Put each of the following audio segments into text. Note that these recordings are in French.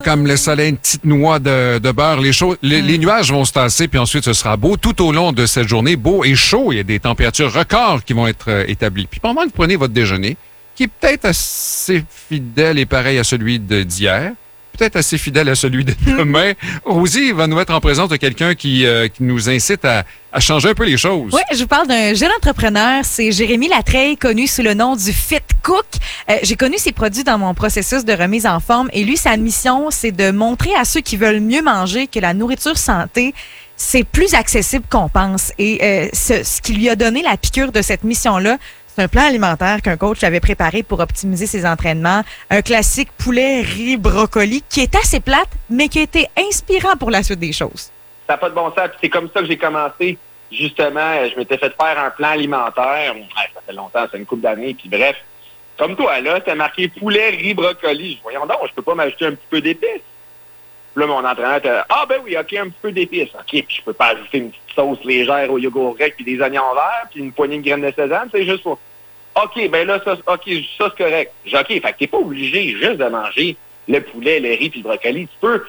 Comme le soleil, une petite noix de beurre, les nuages vont se tasser, puis ensuite ce sera beau tout au long de cette journée, beau et chaud. Il y a des températures records qui vont être établies. Puis pendant que vous prenez votre déjeuner, qui est peut-être assez fidèle et pareil à celui d'hier, peut-être assez fidèle à celui de demain, Rosie va nous mettre en présence de quelqu'un qui nous incite à changer un peu les choses. Oui, je vous parle d'un jeune entrepreneur. C'est Jérémy Latreille, connu sous le nom du Fit Cook. J'ai connu ses produits dans mon processus de remise en forme. Et lui, sa mission, c'est de montrer à ceux qui veulent mieux manger que la nourriture santé, c'est plus accessible qu'on pense. Et ce qui lui a donné la piqûre de cette mission-là, c'est un plan alimentaire qu'un coach avait préparé pour optimiser ses entraînements. Un classique poulet, riz, brocoli qui est assez plate, mais qui a été inspirant pour la suite des choses. Ça n'a pas de bon sens. Puis c'est comme ça que j'ai commencé. Justement, je m'étais fait faire un plan alimentaire. Ça fait longtemps, c'est une couple d'années. Puis bref, comme toi, là, t'as marqué poulet, riz, brocoli. Voyons donc, je peux pas m'ajouter un petit peu d'épices. Là, mon entraîneur était ben oui, OK, un petit peu d'épices. OK, puis je peux pas ajouter une petite sauce légère au yogourt grec, puis des oignons verts, puis une poignée de graines de sésame, c'est juste pour... OK, ben là, ça c'est correct. J'ai OK, fait que t'es pas obligé juste de manger le poulet, le riz, puis le brocoli. Tu peux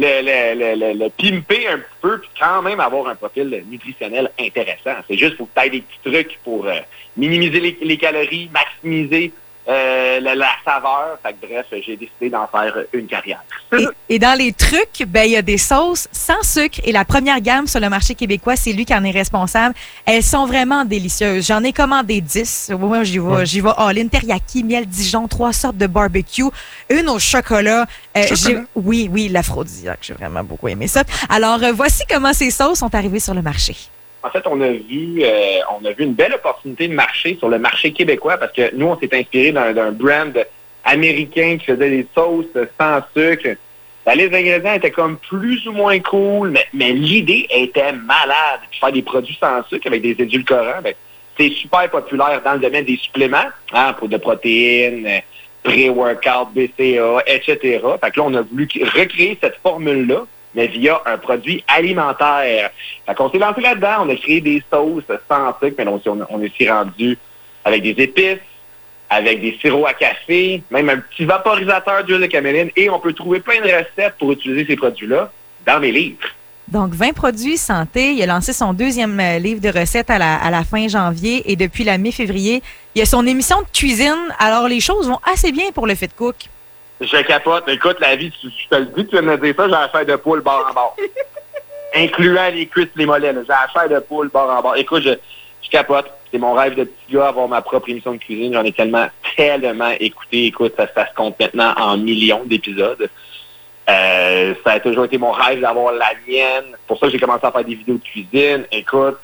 le pimper un petit peu, puis quand même avoir un profil nutritionnel intéressant. C'est juste pour que tu aies des petits trucs pour minimiser les calories, maximiser la saveur. Fait que bref, j'ai décidé d'en faire une carrière. Et dans les trucs, ben il y a des sauces sans sucre. Et la première gamme sur le marché québécois, c'est lui qui en est responsable. Elles sont vraiment délicieuses. J'en ai commandé 10. Moi, j'y vais all-in. Teriyaki, miel Dijon, 3 sortes de barbecue. Une au chocolat. Oui, l'aphrodisiaque. J'ai vraiment beaucoup aimé ça. Alors, voici comment ces sauces sont arrivées sur le marché. En fait, on a vu une belle opportunité de marché sur le marché québécois parce que nous, on s'est inspiré d'un brand américain qui faisait des sauces sans sucre. La liste d'ingrédients était comme plus ou moins cool, mais l'idée était malade. Puis faire des produits sans sucre avec des édulcorants, c'est super populaire dans le domaine des suppléments, pour de protéines, pré-workout, BCA, etc. Fait que là, on a voulu recréer cette formule-là, mais via un produit alimentaire. Fait qu'on s'est lancé là-dedans, on a créé des sauces sans sucre, mais on est aussi rendu avec des épices, avec des sirops à café, même un petit vaporisateur d'huile de caméline, et on peut trouver plein de recettes pour utiliser ces produits-là dans mes livres. Donc, 20 produits santé. Il a lancé son 2e livre de recettes à la fin janvier, et depuis la mi-février, il y a son émission de cuisine. Alors, les choses vont assez bien pour le Fit Cook. Je capote. Écoute, la vie, je te le dis, tu viens de me dire ça, j'ai la chair de poule bord en bord. Incluant les cuisses, les mollets. J'ai la chair de poule bord en bord. Écoute, je capote. C'est mon rêve de petit gars, avoir ma propre émission de cuisine. J'en ai tellement écouté. Écoute, ça se compte maintenant en millions d'épisodes. Ça a toujours été mon rêve d'avoir la mienne. C'est pour ça que j'ai commencé à faire des vidéos de cuisine. Écoute,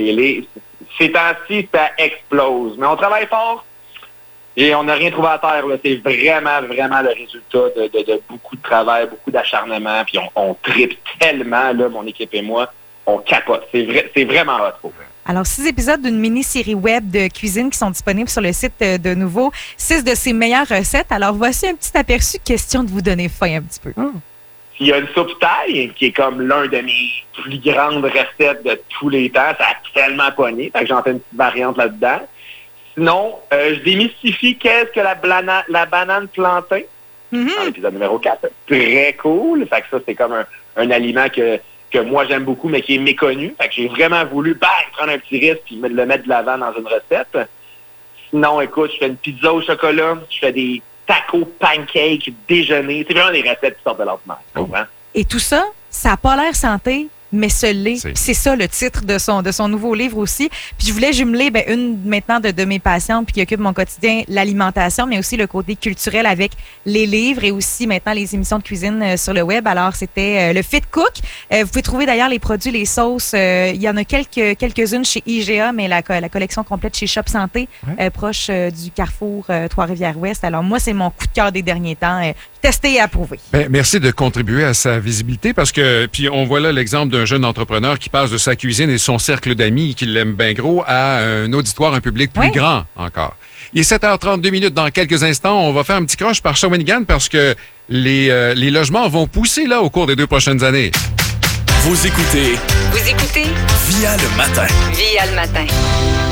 ces temps-ci, ça explose. Mais on travaille fort. Et on n'a rien trouvé à terre. Là. C'est vraiment, vraiment le résultat de beaucoup de travail, beaucoup d'acharnement. Puis on tripe tellement, là, mon équipe et moi. On capote. C'est vraiment hot. Alors, 6 épisodes d'une mini-série web de cuisine qui sont disponibles sur le site de Nouveau. 6 de ses meilleures recettes. Alors, voici un petit aperçu. Question de vous donner faim un petit peu. Il y a une soupe thaï qui est comme l'un de mes plus grandes recettes de tous les temps. Ça a tellement pogné. Fait que j'en fais une petite variante là-dedans. Sinon, je démystifie qu'est-ce que la banane plantain. Dans l'épisode numéro 4. Très cool. Fait que ça, c'est comme un aliment que moi, j'aime beaucoup, mais qui est méconnu. Fait que j'ai vraiment voulu prendre un petit risque et le mettre de l'avant dans une recette. Sinon, écoute, je fais une pizza au chocolat. Je fais des tacos pancakes déjeuner. C'est vraiment des recettes qui sortent de l'ordinaire. Et tout ça, ça n'a pas l'air santé, mais ce l'est. C'est ça le titre de son nouveau livre aussi. Puis je voulais jumeler une maintenant de mes patientes puis qui occupe mon quotidien, l'alimentation, mais aussi le côté culturel avec les livres et aussi maintenant les émissions de cuisine sur le web. Alors, c'était le Fit Cook. Vous pouvez trouver d'ailleurs les produits, les sauces. Il y en a quelques-unes chez IGA, mais la collection complète chez Shop Santé, proche du Carrefour Trois-Rivières-Ouest. Alors, moi, c'est mon coup de cœur des derniers temps. Testé et approuvé. Merci de contribuer à sa visibilité parce que, puis on voit là l'exemple d'un jeune entrepreneur qui passe de sa cuisine et son cercle d'amis qui l'aime bien gros à un auditoire, un public plus grand encore. Il est 7h32 dans quelques instants. On va faire un petit croche par Shawinigan parce que les logements vont pousser là au cours des 2 prochaines années. Vous écoutez Via le matin.